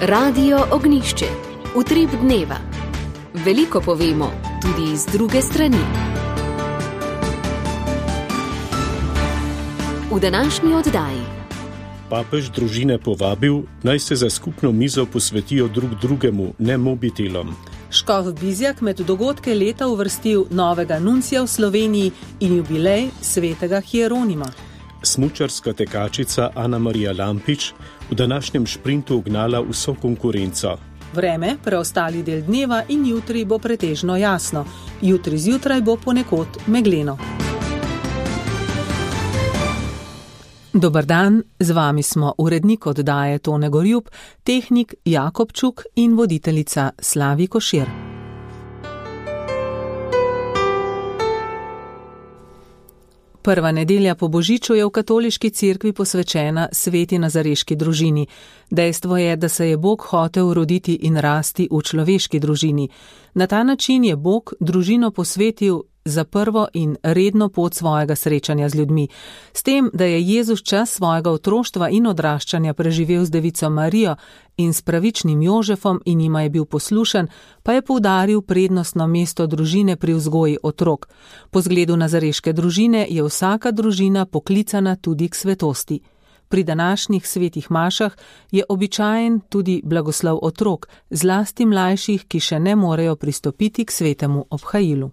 Radio Ognjišče. Utrip dneva. Veliko povemo tudi iz druge strani. V današnji oddaji. Papež družine povabil, naj se za skupno mizo posvetijo drug drugemu, ne mobitelom. Škof Bizjak med dogodke leta uvrstil novega nuncija v Sloveniji in jubilej svetega Hieronima. Smučarska tekačica Ana Marija Lampič v današnjem šprintu ugnala vso konkurenco. Vreme, preostali del dneva in jutri bo pretežno jasno. Jutri zjutraj bo ponekod megleno. Dobar dan, z vami smo urednik oddaje Tone Gorjup, tehnik Jakob Čuk in voditeljica Slavi Košir. Prva nedelja po Božiču je v katoliški cerkvi posvečena sveti nazareški družini. Dejstvo je, da se je Bog hotel roditi in rasti v človeški družini. Na ta način je Bog družino posvetil za prvo in redno pot svojega srečanja z ljudmi. S tem, da je Jezus čas svojega otroštva in odraščanja preživel z devico Marijo in s pravičnim Jožefom in jima je bil poslušen, pa je poudaril prednostno mesto družine pri vzgoji otrok. Po zgledu nazareške družine je vsaka družina poklicana tudi k svetosti. Pri današnjih svetih mašah je običajen tudi blagoslov otrok, zlasti mlajših, ki še ne morejo pristopiti k svetemu obhajilu.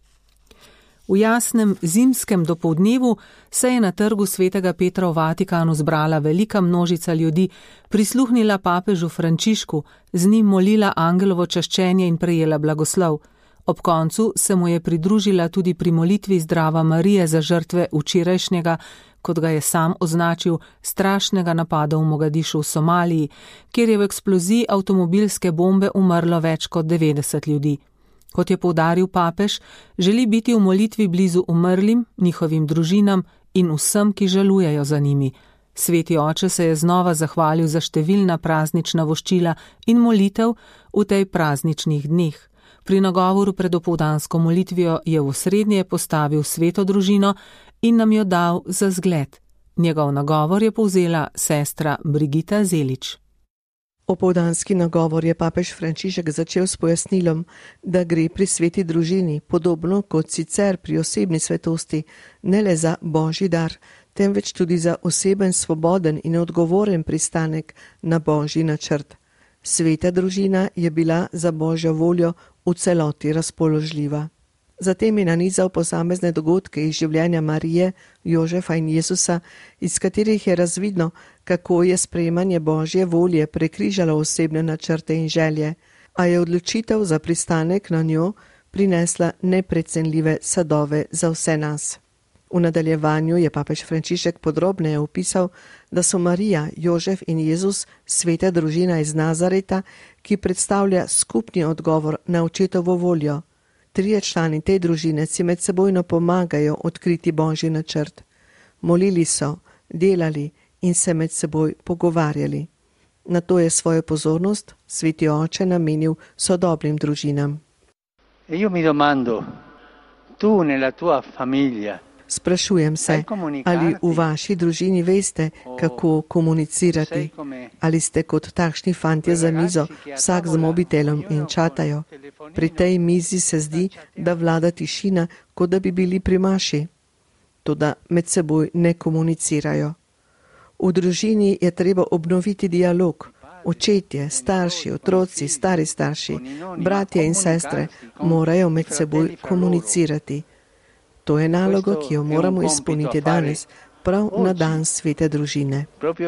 V jasnem zimskem dopoldnevu se je na trgu svetega Petra v Vatikanu zbrala velika množica ljudi, prisluhnila papežu Frančišku, z njim molila angelovo čaščenje in prejela blagoslov. Ob koncu se mu je pridružila tudi pri molitvi Zdrava Marije za žrtve včerajšnjega, kot ga je sam označil, strašnega napada v Mogadišu v Somaliji, kjer je v eksploziji avtomobilske bombe umrlo več kot 90 ljudi. Kot je poudaril papež, želi biti v molitvi blizu umrlim, njihovim družinam in vsem, ki žalujejo za njimi. Sveti oče se je znova zahvalil za številna praznična voščila in molitev v tej prazničnih dneh. Pri nagovoru pred opoldansko molitvijo je v osrednje postavil sveto družino in nam jo dal za zgled. Njegov nagovor je povzela sestra Brigita Zelič. Opoldanski nagovor je papež Frančišek začel s pojasnilom, da gre pri sveti družini, podobno kot sicer pri osebni svetosti, ne le za božji dar, temveč tudi za oseben, svoboden in odgovoren pristanek na božji načrt. Sveta družina je bila za božjo voljo v celoti razpoložljiva. Zatem je nanizal posamezne dogodke iz življenja Marije, Jožefa in Jezusa, iz katerih je razvidno, kako je sprejemanje božje volje prekrižalo osebne načrte in želje, a je odločitev za pristanek na njo prinesla neprecenljive sadove za vse nas. V nadaljevanju je papež Frančišek podrobneje opisal, da so Marija, Jožef in Jezus sveta družina iz Nazareta, ki predstavlja skupni odgovor na očetovo voljo. Trije člani te družine si med sebojno pomagajo odkriti božji načrt. Molili so, delali in se med seboj pogovarjali. Na to je svojo pozornost sveti oče namenil sodobnim družinam. Io mi domando, tu nella tua famiglia, sprašujem se, ali v vaši družini veste, kako komunicirati? Ali ste kot takšni fantje za mizo, vsak z mobitelom in čatajo? Pri tej mizi se zdi, da vlada tišina, kot da bi bili pri maši. Toda med seboj ne komunicirajo. V družini je treba obnoviti dialog. Očetje, starši, otroci, stari starši, bratje in sestre morajo med seboj komunicirati. To je naloga, ki jo moramo izpolniti danes, prav na dan svete družine.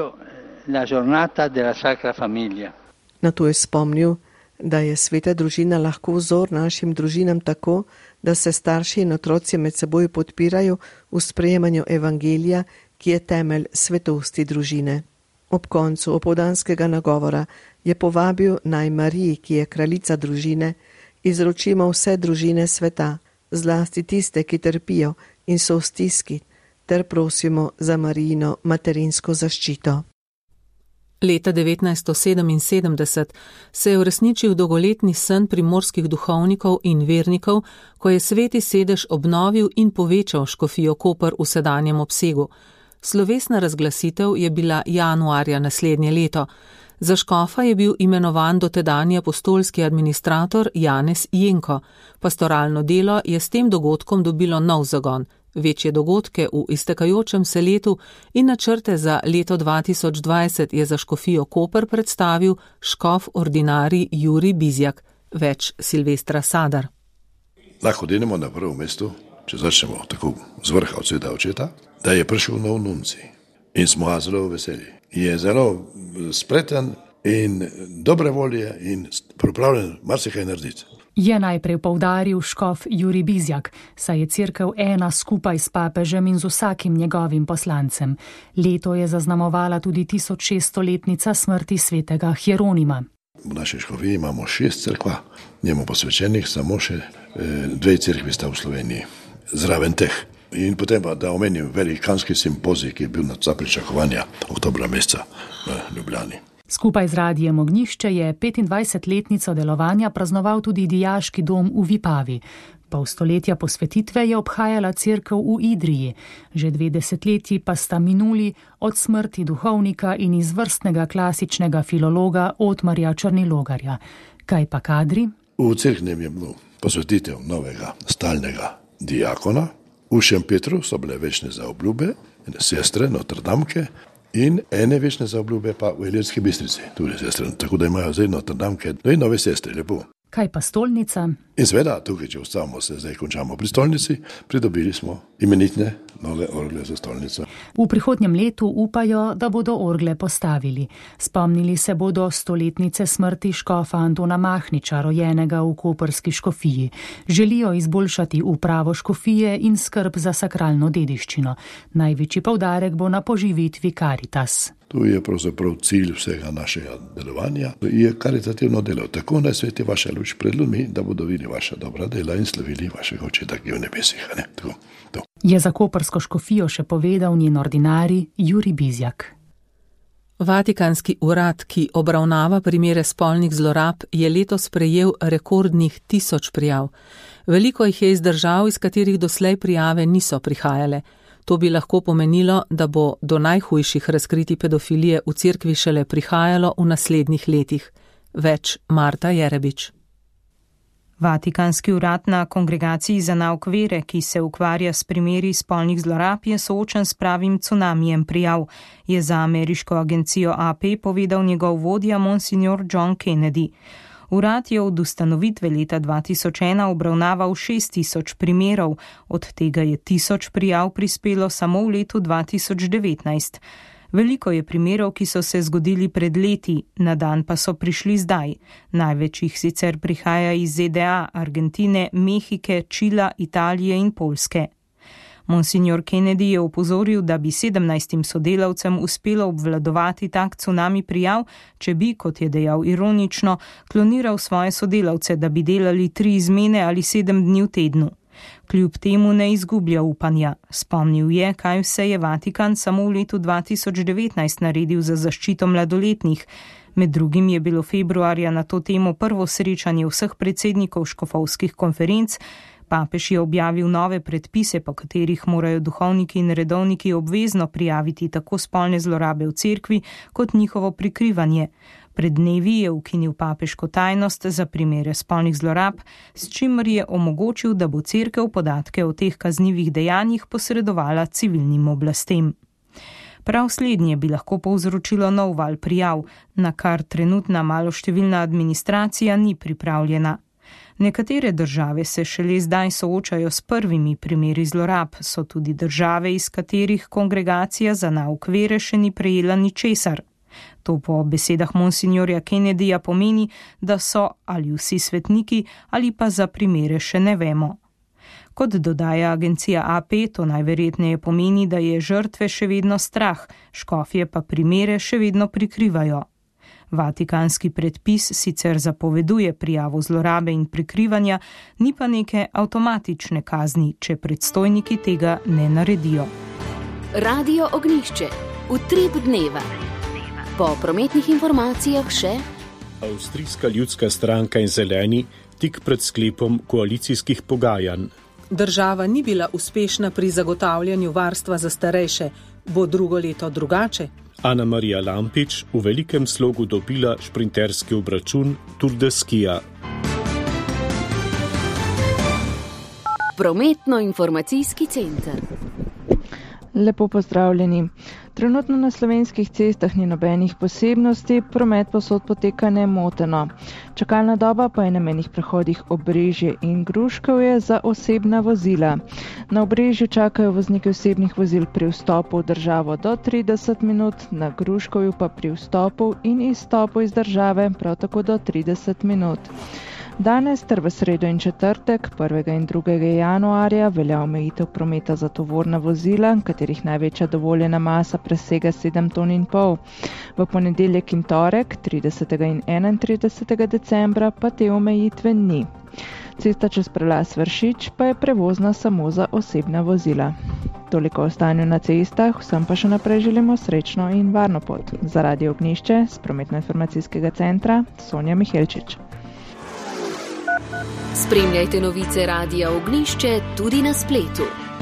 Na to je spomnil, da je sveta družina lahko vzor našim družinam tako, da se starši in otroci med seboj podpirajo v sprejemanju evangelija, ki je temelj svetosti družine. Ob koncu opoldanskega nagovora je povabil naj Mariji, ki je kraljica družine, izročimo vse družine sveta, zlasti tiste, ki trpijo in so v stiski, ter prosimo za Marijino materinsko zaščito. Leta 1977 se je uresničil dolgoletni sen primorskih duhovnikov in vernikov, ko je sveti sedež obnovil in povečal škofijo Koper v sedanjem obsegu. Slovesna razglasitev je bila januarja naslednje leto. Za škofa je bil imenovan dotedanji apostolski administrator Janez Jenko. Pastoralno delo je s tem dogodkom dobilo nov zagon, večje dogodke v iztekajočem se letu in načrte za leto 2020 je za škofijo Koper predstavil škof ordinarij Jurij Bizjak, več Silvestra Sadar. Lahko denimo na prvo mesto, če začnemo tako z vrha od sveta očeta, da je prišel nov nuncij in smo zelo veseli. Je zelo spreten in dobre volje in pripravljen marsikaj narediti. Je najprej poudaril škof Jurij Bizjak, saj je cerkev ena skupaj s papežem in z vsakim njegovim poslancem. Leto je zaznamovala tudi 1600-letnica smrti svetega Hieronima. V naši škofiji imamo 6 cerkva, njemu posvečenih samo še 2 cerkvi sta v Sloveniji, zraven teh. In potem pa, da omenim velikanski simpozij, ki je bil za pričakovanja oktobra meseca v Ljubljani. Skupaj z Radijem Ognjišče je 25-letnico delovanja praznoval tudi dijaški dom v Vipavi. Pol stoletja posvetitve je obhajala cerkev v Idriji, že 2 desetletji pa sta minuli od smrti duhovnika in izvrstnega klasičnega filologa Otmarja Črnilogarja. Kaj pa kadri? V cerknem je bilo posvetitev novega stalnega diakona. V Šempetru so bile večne zaobljube, sestre, Notrdamke, in ene večne zaobljube pa v Ilirski Bistrici, tudi sestre, tako da imajo zdaj Notrdamke, in nove sestre, lepo. Kaj pa stolnica? In seveda, tukaj, če ustavimo se, zdaj končamo pri stolnici, pridobili smo imenitne nove orgle za stolnico. V prihodnjem letu upajo, da bodo orgle postavili. Spomnili se bodo 100-letnice smrti škofa Antona Mahniča, rojenega v koprski škofiji. Želijo izboljšati upravo škofije in skrb za sakralno dediščino. Največji poudarek bo na poživitvi Caritas. Tu je pravzaprav cilj vsega našega delovanja. Je karitativno delo. Tako naj sveti vaša luč pred ljudmi, da bodo videli vaša dobra dela in slavili vašega očeta, ki je v nebesih. Je za koprsko škofijo še povedal njen ordinarij Jurij Bizjak. Vatikanski urad, ki obravnava primere spolnih zlorab, je letos prejel rekordnih 1000 prijav. Veliko jih je iz držav, iz katerih doslej prijave niso prihajale. To bi lahko pomenilo, da bo do najhujših razkritij pedofilije v cerkvi šele prihajalo v naslednjih letih. Več Marta Jerebič. Vatikanski urad na Kongregaciji za nauk vere, ki se ukvarja s primeri spolnih zlorab, je soočen s pravim cunamijem prijav, je za ameriško agencijo AP povedal njegov vodja monsignor John Kennedy. Urad je od ustanovitve leta 2001 obravnaval 6000 primerov, od tega je 1000 prijav prispelo samo v letu 2019. Veliko je primerov, ki so se zgodili pred leti, na dan pa so prišli zdaj. Največ jih sicer prihaja iz ZDA, Argentine, Mehike, Čila, Italije in Poljske. Monsignor Kennedy je opozoril, da bi 17 sodelavcem uspelo obvladovati tak cunami prijav, če bi, kot je dejal ironično, kloniral svoje sodelavce, da bi delali 3 izmene ali 7 dni v tednu. Kljub temu ne izgublja upanja. Spomnil je, kaj vse je Vatikan samo v letu 2019 naredil za zaščito mladoletnih. Med drugim je bilo februarja na to temo prvo srečanje vseh predsednikov škofovskih konferenc. Papež je objavil nove predpise, po katerih morajo duhovniki in redovniki obvezno prijaviti tako spolne zlorabe v cerkvi, kot njihovo prikrivanje. Pred dnevi je ukinil papeško tajnost za primere spolnih zlorab, s čimer je omogočil, da bo cerkev podatke o teh kaznivih dejanjih posredovala civilnim oblastem. Prav slednje bi lahko povzročilo nov val prijav, na kar trenutna maloštevilna administracija ni pripravljena. Nekatere države se šele zdaj soočajo s prvimi primeri zlorab, so tudi države, iz katerih Kongregacija za nauk vere še ni prejela ničesar. To po besedah monsignorja Kennedyja pomeni, da so ali vsi svetniki ali pa za primere še ne vemo. Kot dodaja agencija AP, to najverjetneje pomeni, da je žrtve še vedno strah, škofje pa primere še vedno prikrivajo. Vatikanski predpis sicer zapoveduje prijavo zlorabe in prikrivanja, ni pa neke avtomatične kazni, če predstojniki tega ne naredijo. Radio Ognjišče. Utrip dneva. Po prometnih informacijah še Avstrijska ljudska stranka in Zeleni tik pred sklepom koalicijskih pogajanj. Država ni bila uspešna pri zagotavljanju varstva za starejše. Bo drugo leto drugače? Ana Marija Lampič v velikem slogu dobila šprinterski obračun Tour de Skija. Prometno-informacijski center. Lepo pozdravljeni. Trenutno na slovenskih cestah ni nobenih posebnosti, promet povsod poteka nemoteno. Čakalna doba pa je na mejnih prehodih Obrežje in Gruškovje za osebna vozila. Na Obrežju čakajo vozniki osebnih vozil pri vstopu v državo do 30 minut, na Gruškovju pa pri vstopu in izstopu iz države prav tako do 30 minut. Danes ter v sredo in četrtek, 1. in 2. januarja, velja omejitev prometa za tovorna vozila, katerih največja dovoljena masa presega 7,5 ton. V ponedeljek in torek, 30. in 31. decembra, pa te omejitve ni. Cesta čez prelaz Vršič pa je prevozna samo za osebna vozila. Toliko o stanju na cestah, vsem pa še naprej želimo srečno in varno pot. Za Radio Ognjišče z Prometno-informacijskega centra Sonja Mihelčič. Spremljajte novice Radia Ognjišče tudi na spletu.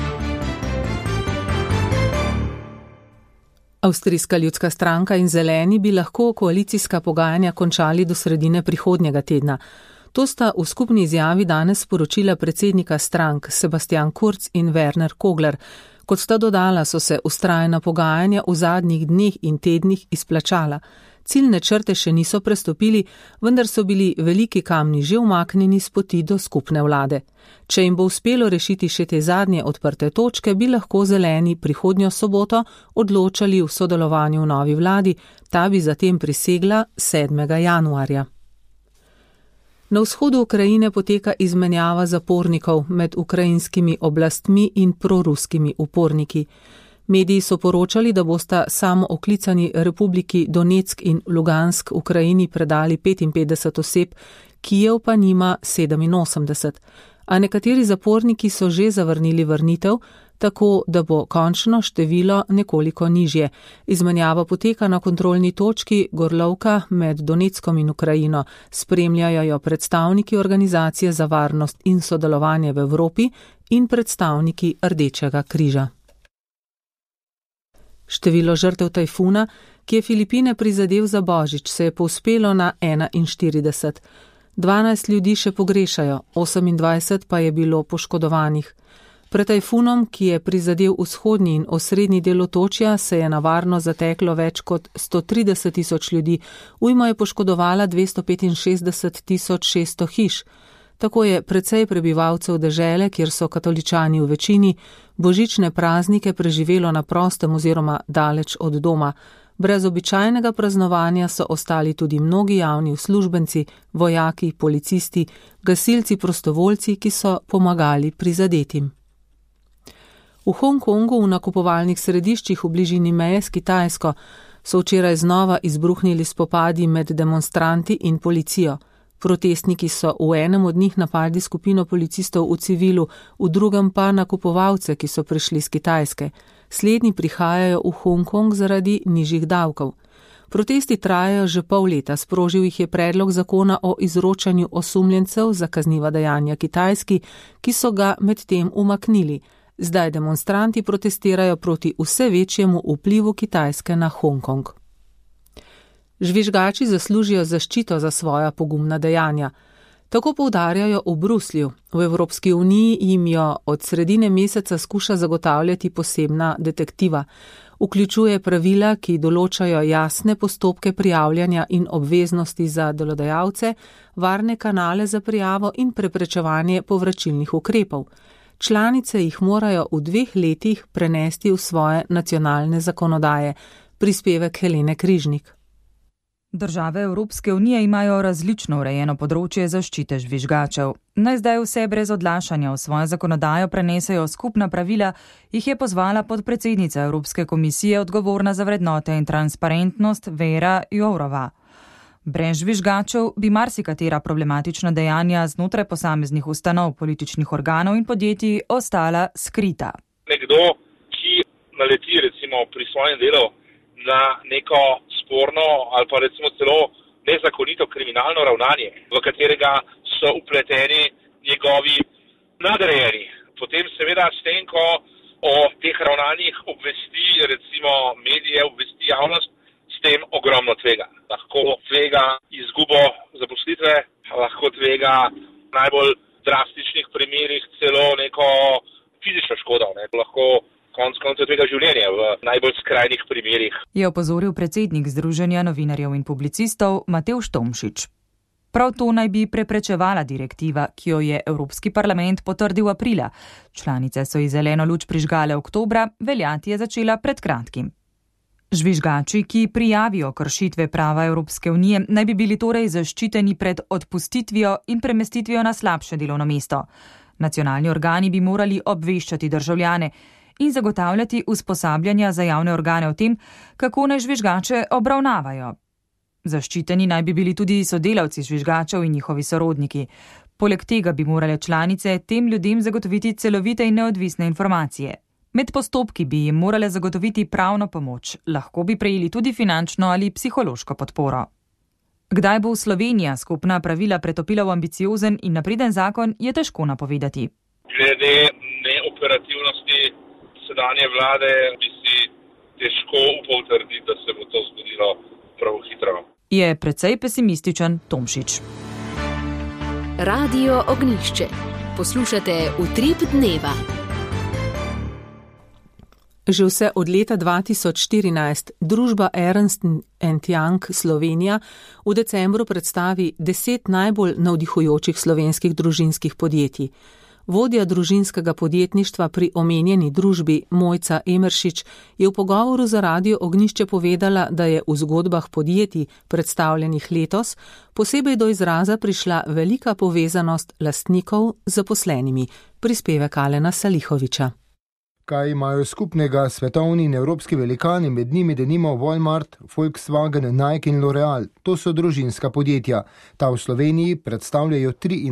Avstrijska ljudska stranka in Zeleni bi lahko koalicijska pogajanja končali do sredine prihodnjega tedna. To sta v skupni izjavi danes sporočila predsednika strank Sebastian Kurz in Werner Kogler. Kot sta dodala, so se vztrajna pogajanja v zadnjih dneh in tednih izplačala. Ciljne črte še niso prestopili, vendar so bili veliki kamni že umaknjeni s poti do skupne vlade. Če jim bo uspelo rešiti še te zadnje odprte točke, bi lahko Zeleni prihodnjo soboto odločali v sodelovanju v novi vladi, ta bi zatem prisegla 7. januarja. Na vzhodu Ukrajine poteka izmenjava zapornikov med ukrajinskimi oblastmi in proruskimi uporniki. Mediji so poročali, da bosta samo oklicani Republiki Donetsk in Lugansk Ukrajini predali 55 oseb, Kijev pa nima 87. A nekateri zaporniki so že zavrnili vrnitev, tako da bo končno število nekoliko nižje. Izmenjava poteka na kontrolni točki Gorlovka med Donetskom in Ukrajino. Spremljajo jo predstavniki Organizacije za varnost in sodelovanje v Evropi in predstavniki Rdečega križa. Število žrtev tajfuna, ki je Filipine prizadel za božič, se je povzpelo na 41. 12 ljudi še pogrešajo, 28 pa je bilo poškodovanih. Pred tajfunom, ki je prizadel vzhodni in osrednji del otočja, se je navarno zateklo več kot 130 000 ljudi, ujma je poškodovala 265 600 hiš. Tako je precej prebivalcev dežele, kjer so katoličani v večini, božične praznike preživelo na prostem oziroma daleč od doma. Brez običajnega praznovanja so ostali tudi mnogi javni uslužbenci, vojaki, policisti, gasilci, prostovoljci, ki so pomagali prizadetim. V Hongkongu v nakupovalnih središčih v bližini meje s Kitajsko so včeraj znova izbruhnili spopadi med demonstranti in policijo. Protestniki so v enem od njih napadli skupino policistov v civilu, v drugem pa nakupovalce, ki so prišli z Kitajske. Slednji prihajajo v Hongkong zaradi nižjih davkov. Protesti trajajo že pol leta, sprožil jih je predlog zakona o izročanju osumljencev za kazniva dejanja Kitajski, ki so ga medtem umaknili. Zdaj demonstranti protestirajo proti vse večjemu vplivu Kitajske na Hongkong. Žvižgači zaslužijo zaščito za svoja pogumna dejanja. Tako poudarjajo v Bruslju. V Evropski uniji jim jo od sredine meseca skuša zagotavljati posebna detektiva. Vključuje pravila, ki določajo jasne postopke prijavljanja in obveznosti za delodajalce, varne kanale za prijavo in preprečevanje povračilnih ukrepov. Članice jih morajo v 2 letih prenesti v svoje nacionalne zakonodaje. Prispevek Helene Križnik. Države Evropske unije imajo različno urejeno področje zaščite žvižgačev. Naj zdaj vse brez odlašanja v svojo zakonodajo prenesejo skupna pravila, jih je pozvala podpredsednica Evropske komisije odgovorna za vrednote in transparentnost Vera Jourova. Brez žvižgačev bi marsikatera problematična dejanja znotraj posameznih ustanov, političnih organov in podjetij ostala skrita. Nekdo, ki naleti recimo pri svojem delu na neko sporno ali pa recimo celo nezakonito kriminalno ravnanje, v katerega so upleteni njegovi nadrejeni. Potem seveda s tem, ko o teh ravnanjih obvesti recimo medije, obvesti javnost, tem ogromno tvega. Lahko tvega izgubo zaposlitve, lahko tvega v najbolj drastičnih primerih celo neko fizično škodo. Lahko konec koncev tvega življenje v najbolj skrajnih primerih. Je opozoril predsednik Združenja novinarjev in publicistov Matevž Tomšič. Prav to naj bi preprečevala direktiva, ki jo je Evropski parlament potrdil aprila. Članice so ji zeleno luč prižgale oktobra, veljati je začela pred kratkim. Žvižgači, ki prijavijo kršitve prava Evropske unije, naj bi bili torej zaščiteni pred odpustitvijo in premestitvijo na slabše delovno mesto. Nacionalni organi bi morali obveščati državljane in zagotavljati usposabljanja za javne organe o tem, kako naj žvižgače obravnavajo. Zaščiteni naj bi bili tudi sodelavci žvižgačev in njihovi sorodniki. Poleg tega bi morale članice tem ljudem zagotoviti celovite in neodvisne informacije. Med postopki bi jim morale zagotoviti pravno pomoč, lahko bi prejeli tudi finančno ali psihološko podporo. Kdaj bo Slovenija skupna pravila pretopila v ambiciozen in napreden zakon, je težko napovedati. Glede neoperativnosti sedanje vlade bi si težko upal trditi, da se bo to zgodilo prav hitro. Je precej pesimističen Tomšič. Radio Ognjišče. Poslušate Utrip dneva. Že vse od leta 2014 družba Ernst & Young Slovenija v decembru predstavi 10 najbolj navdihujočih slovenskih družinskih podjetij. Vodja družinskega podjetništva pri omenjeni družbi Mojca Emeršič je v pogovoru za Radio Ognjišče povedala, da je v zgodbah podjetij, predstavljenih letos, posebej do izraza prišla velika povezanost lastnikov z zaposlenimi. Prispevek Alena Salihoviča. Kaj imajo skupnega svetovni in evropski velikani, med njimi denimo Walmart, Volkswagen, Nike in L'Oreal? To so družinska podjetja. Ta v Sloveniji predstavljajo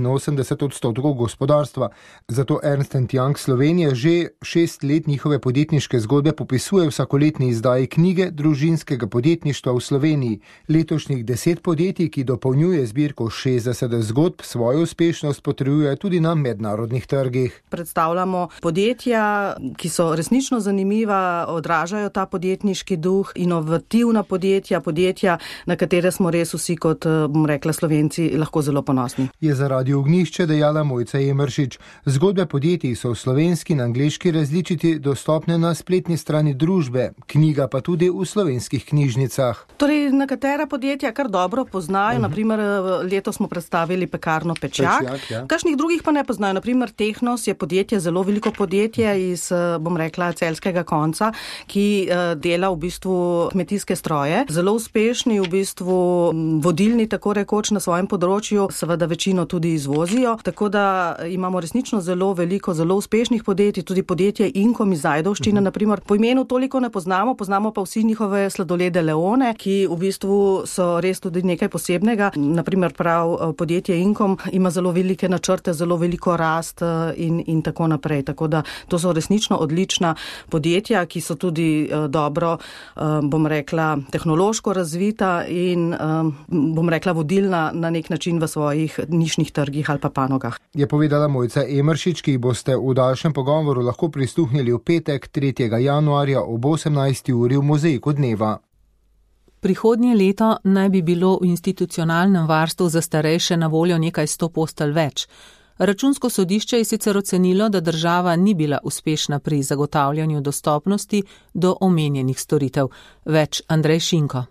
83% gospodarstva. Zato Ernst & Young Slovenija že 6 let njihove podjetniške zgodbe popisuje vsakoletni izdaji knjige družinskega podjetništva v Sloveniji. Letošnjih 10 podjetij, ki dopolnjuje zbirko 60 zgodb, svojo uspešnost potrjuje tudi na mednarodnih trgih. Predstavljamo podjetja, ki so resnično zanimiva, odražajo ta podjetniški duh, inovativna podjetja, na katere smo res vsi, kot bom rekla, Slovenci, lahko zelo ponosni. Je za Radio Ognjišče dejala Mojca Emeršič. Zgodbe podjetij so v slovenski in angleški različici dostopne na spletni strani družbe, knjiga pa tudi v slovenskih knjižnicah. Torej, nekatera podjetja kar dobro poznajo, naprimer letos smo predstavili pekarno Pečjak, ja. Kakšnih drugih pa ne poznajo, naprimer Tehnos je podjetje, zelo veliko podjetje iz, bom rekla, celjskega konca, ki dela v bistvu kmetijske stroje. Zelo uspešni, v bistvu vodilni tako rekoč na svojem področju, seveda večino tudi izvozijo, tako da imamo resnično zelo veliko, zelo uspešnih podjetij, tudi podjetje Inkom iz Ajdovščine, naprimer. Po imenu toliko ne poznamo pa vsi njihove sladolede Leone, ki v bistvu so res tudi nekaj posebnega. Naprimer prav podjetje Inkom ima zelo velike načrte, zelo veliko rast in tako naprej. Tako da to so resnično odlična podjetja, ki so tudi dobro, bom rekla, tehnološko razvita in bom rekla vodilna na nek način v svojih nišnih trgih ali pa panogah. Je povedala Mojca Emeršič, ki boste v daljšem pogovoru lahko prisluhnili v petek 3. januarja ob 18. uri v Mozaiku dneva. Prihodnje leto naj bi bilo v institucionalnem varstvu za starejše na voljo nekaj 100 postelj več. Računsko sodišče je sicer ocenilo, da država ni bila uspešna pri zagotavljanju dostopnosti do omenjenih storitev. Več Andrej Šinko.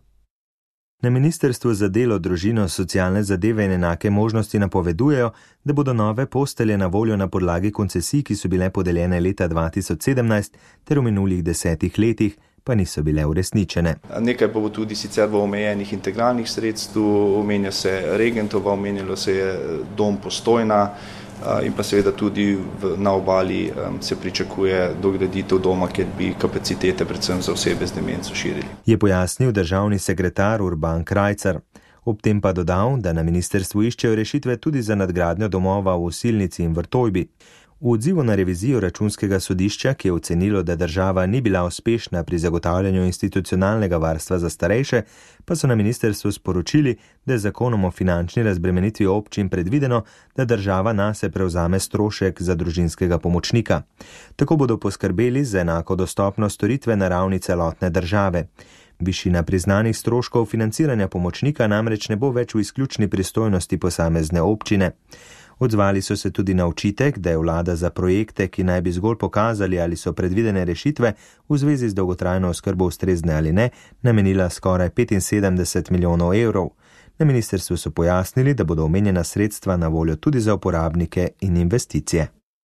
Na Ministrstvu za delo, družino, socialne zadeve in enake možnosti napovedujejo, da bodo nove postelje na voljo na podlagi koncesij, ki so bile podeljene leta 2017 ter v minulih 10 letih, pa niso bile uresničene. Nekaj pa bo tudi sicer v omejenih integralnih sredstv, omenja se Regentova, omenjalo se je dom Postojna in pa seveda tudi na obali se pričakuje dograditev doma, kjer bi kapacitete predvsem za osebe z demenco širili. Je pojasnil državni sekretar Urban Krajcar. Ob tem pa dodal, da na ministrstvu iščejo rešitve tudi za nadgradnjo domova v Osilnici in Vrtojbi. V odzivu na revizijo računskega sodišča, ki je ocenilo, da država ni bila uspešna pri zagotavljanju institucionalnega varstva za starejše, pa so na ministrstvu sporočili, da je zakonom o finančni razbremenitvi občin predvideno, da država nase prevzame strošek za družinskega pomočnika. Tako bodo poskrbeli za enako dostopnost storitve na ravni celotne države. Višina priznanih stroškov financiranja pomočnika namreč ne bo več v izključni pristojnosti posamezne občine. Odzvali so se tudi na očitek, da je vlada za projekte, ki naj bi zgolj pokazali, ali so predvidene rešitve v zvezi z dolgotrajno oskrbo ustrezne ali ne, namenila skoraj 75 milijonov evrov. Na ministrstvu so pojasnili, da bodo omenjena sredstva na voljo tudi za uporabnike in investicije.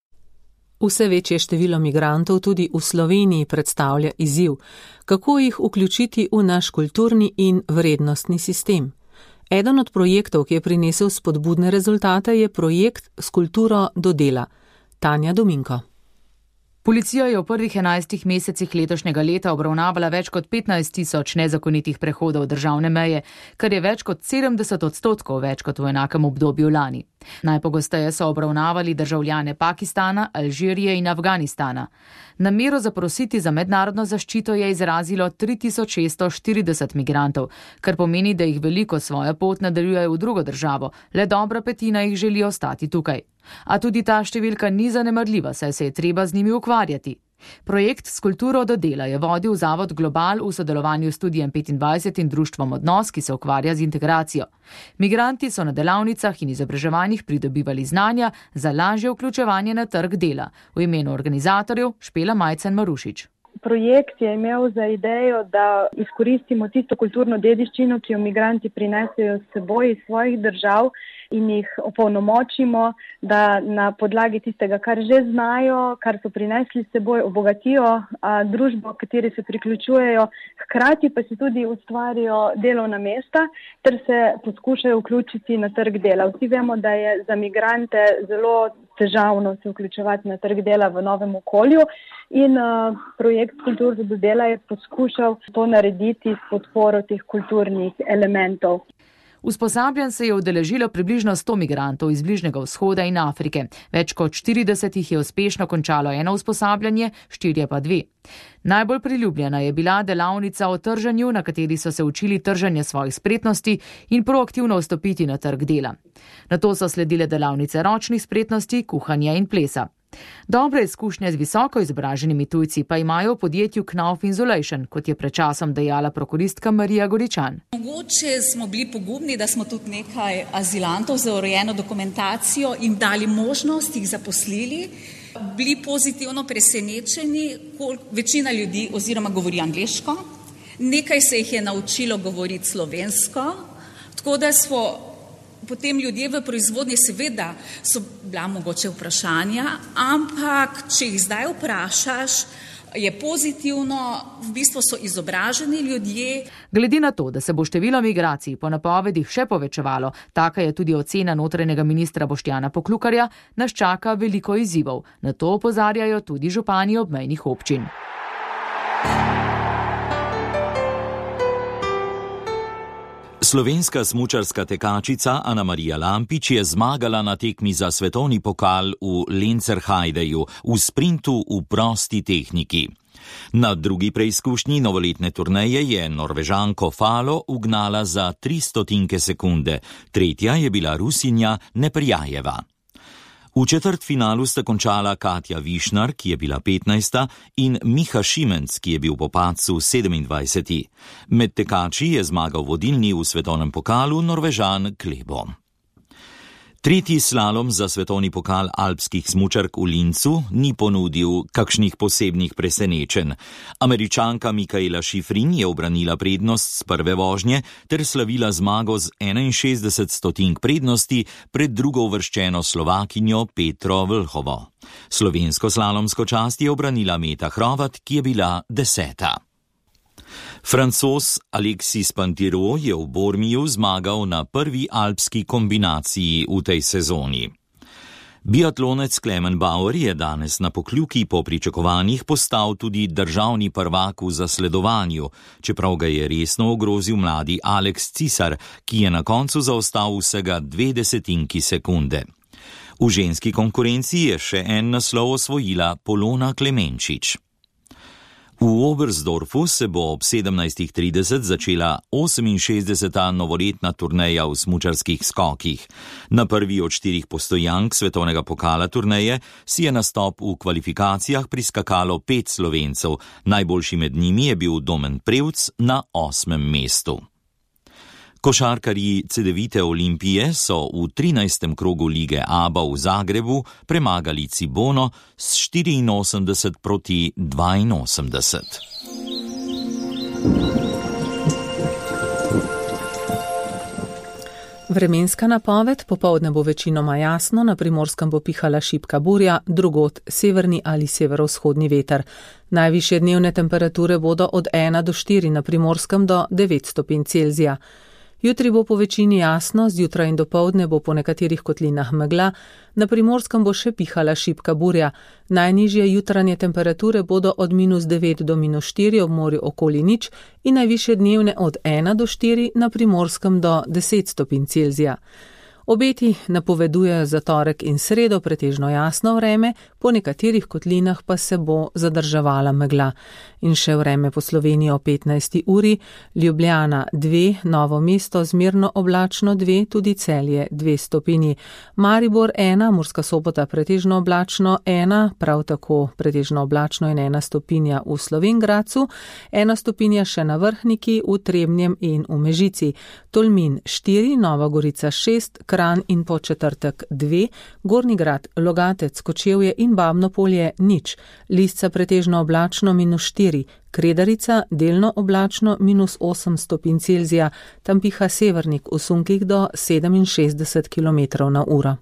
Vse večje število migrantov tudi v Sloveniji predstavlja izziv, kako jih vključiti v naš kulturni in vrednostni sistem. Eden od projektov, ki je prinesel spodbudne rezultate, je projekt S kulturo do dela. Tanja Dominko. Policija je v prvih 11 mesecih letošnjega leta obravnavala več kot 15 000 nezakonitih prehodov državne meje, kar je več kot 70% več kot v enakem obdobju lani. Najpogosteje so obravnavali državljane Pakistana, Alžirije in Afganistana. Namero zaprositi za mednarodno zaščito je izrazilo 3640 migrantov, kar pomeni, da jih veliko svojo pot nadaljujejo v drugo državo, le dobra petina jih želi ostati tukaj. A tudi ta številka ni zanemarljiva, saj se je treba z njimi ukvarjati. Projekt S kulturo do dela je vodil Zavod Global v sodelovanju s Studijem 25 in društvom Odnos, ki se ukvarja z integracijo. Migranti so na delavnicah in izobraževanjih pridobivali znanja za lažje vključevanje na trg dela. V imenu organizatorjev Špela Majcen Marušič. Projekt je imel za idejo, da izkoristimo tisto kulturno dediščino, ki jo migranti prinesejo s seboj iz svojih držav in jih opolnomočimo, da na podlagi tistega, kar že znajo, kar so prinesli s seboj, obogatijo družbo, kateri se priključujejo, hkrati pa si tudi ustvarijo delovna mesta ter se poskušajo vključiti na trg dela. Vsi vemo, da je za migrante zelo težavno se vključevati na trg dela v novem okolju in projekt Kultura do dela je poskušal to narediti s podporo teh kulturnih elementov. Usposabljanj se je udeležilo približno 100 migrantov iz Bližnjega vzhoda in Afrike. Več kot 40 jih je uspešno končalo eno usposabljanje, 4 pa 2. Najbolj priljubljena je bila delavnica o trženju, na kateri so se učili trženje svojih spretnosti in proaktivno vstopiti na trg dela. Nato so sledile delavnice ročnih spretnosti, kuhanja in plesa. Dobre izkušnje z visoko izobraženimi tujci pa imajo v podjetju Knauf Insulation, kot je pred časom dejala prokuristka Marija Goričan. Mogoče smo bili pogumni, da smo tudi nekaj azilantov za urejeno dokumentacijo in dali možnost, jih zaposlili. Bili pozitivno presenečeni, večina ljudi oziroma govori angleško, nekaj se jih je naučilo govoriti slovensko, tako da smo potem ljudje v proizvodnji, seveda so bila mogoče vprašanja, ampak če jih zdaj vprašaš, je pozitivno, v bistvu so izobraženi ljudje. Glede na to, da se bo število migracij po napovedih še povečevalo, taka je tudi ocena notranjega ministra Boštjana Poklukarja, nas čaka veliko izzivov. Na to opozarjajo tudi župani obmejnih občin. Slovenska smučarska tekačica Ana Marija Lampič je zmagala na tekmi za svetovni pokal v Lenzerheideju v sprintu v prosti tehniki. Na drugi preizkušnji novoletne turneje je Norvežanko Falo ugnala za 300 sekunde, tretja je bila Rusinja Neprjajeva. V četrtfinalu sta končala Katja Višnar, ki je bila 15. in Miha Šimenc, ki je bil po padcu 27. Med tekači je zmagal vodilni v svetovnem pokalu Norvežan Klebo. Tretji slalom za svetovni pokal alpskih smučark v Lincu ni ponudil kakšnih posebnih presenečenj. Američanka Mikaela Šifrin je obranila prednost z prve vožnje ter slavila zmago z 61 stotink prednosti pred drugo uvrščeno Slovakinjo Petro Vlhovo. Slovensko slalomsko čast je obranila Meta Hrovat, ki je bila 10. Francoz Alexis Pinturault je v Bormiju zmagal na prvi alpski kombinaciji v tej sezoni. Biatlonec Klemen Bauer je danes na Pokljuki po pričakovanjih postal tudi državni prvak v zasledovanju, čeprav ga je resno ogrozil mladi Alex Cisar, ki je na koncu zaostal vsega 0,2 sekunde. V ženski konkurenci je še en naslov osvojila Polona Klemenčič. V Oberstdorfu se bo ob 17.30 začela 68. novoletna turneja v smučarskih skokih. Na prvi od 4 postojank svetovnega pokala turneje si je nastop v kvalifikacijah priskakalo 5 Slovencev, najboljši med njimi je bil Domen Prevc na 8. mestu. Košarkarji Cedevite Olimpije so v 13. krogu lige ABA v Zagrebu premagali Cibono s 84 proti 82. Vremenska napoved: popoldne bo večinoma jasno, na Primorskem bo pihala šibka burja, drugod severni ali severovzhodni veter. Najvišje dnevne temperature bodo od 1 do 4, na Primorskem do 9 stopinj Celzija. Jutri bo po večini jasno, zjutraj in dopoldne bo po nekaterih kotlinah megla, na Primorskem bo še pihala šibka burja. Najnižje jutranje temperature bodo od -9 do -4, ob morju okoli nič, in najvišje dnevne od 1 do 4, na Primorskem do 10 stopinj Celzija. Obeti napovedujejo za torek in sredo pretežno jasno vreme, po nekaterih kotlinah pa se bo zadrževala megla. In še vreme po Sloveniji o 15. uri: Ljubljana 2, Novo mesto zmerno oblačno 2, tudi Celje 2 stopinji, Maribor 1, Murska Sobota pretežno oblačno 1, prav tako pretežno oblačno in 1 stopinja v Slovenj Gradcu, 1 stopinja še na Vrhniki, v Trebnjem in v Mežici, Tolmin 4, Nova Gorica 6, Kranj in Podčetrtek 2, Gornji Grad, Logatec, Kočevje in Babno Polje nič, Lisca pretežno oblačno -4, Kredarica delno oblačno -8 stopinj Celzija, tam piha severnik v sunkih do 67 km/h.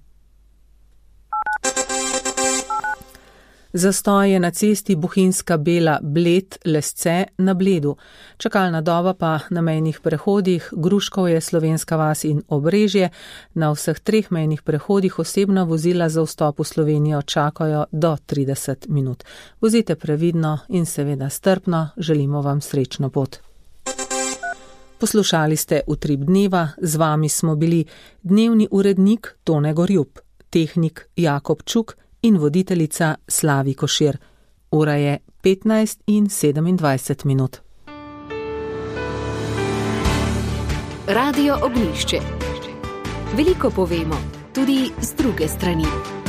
Zastoj je na cesti Bohinjska Bela Bled Lesce na Bledu. Čakalna doba pa na mejnih prehodih Gruškovje, Slovenska vas in Obrežje. Na vseh 3 mejnih prehodih osebna vozila za vstop v Slovenijo čakajo do 30 minut. Vozite previdno in seveda strpno, želimo vam srečno pot. Poslušali ste Utrip dneva, z vami smo bili dnevni urednik Tone Gorjup, tehnik Jakob Čuk in voditeljica Slavi Košir. Ura je 15:27 minut. Radio Ognjišče. Veliko povemo, tudi z druge strani.